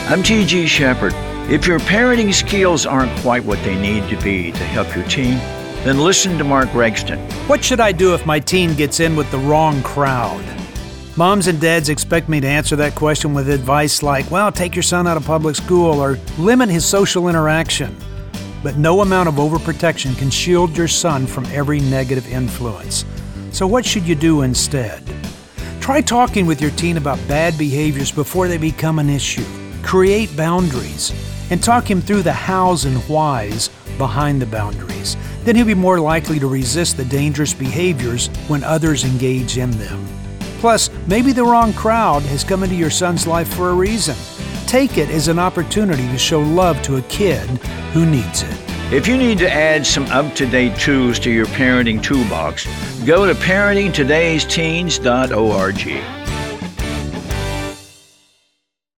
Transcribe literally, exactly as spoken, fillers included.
I'm T G Shepherd. If your parenting skills aren't quite what they need to be to help your teen, then listen to Mark Gregston. What should I do if my teen gets in with the wrong crowd? Moms and dads expect me to answer that question with advice like, well, take your son out of public school or limit his social interaction. But no amount of overprotection can shield your son from every negative influence. So what should you do instead? Try talking with your teen about bad behaviors before they become an issue. Create boundaries and talk him through the hows and whys behind the boundaries. Then he'll be more likely to resist the dangerous behaviors when others engage in them. Plus, maybe the wrong crowd has come into your son's life for a reason. Take it as an opportunity to show love to a kid who needs it. If you need to add some up-to-date tools to your parenting toolbox, go to parenting todays teens dot org.